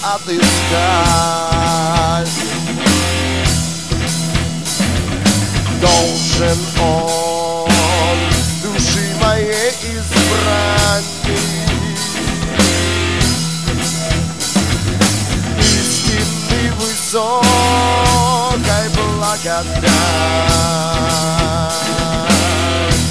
отыскать. Должен он души моей избранник истинной высокой благодать.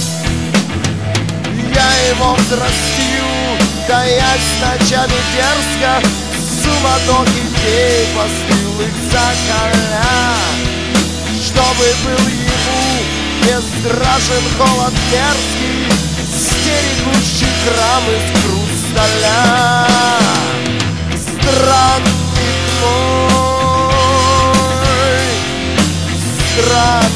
Я его взрастил, таясь ночами дерзко, суматохи дней постылых закаля, чтобы был ему безстрашен холод мерзкий, стерегущий храм из хрусталя. Странник мой, странник.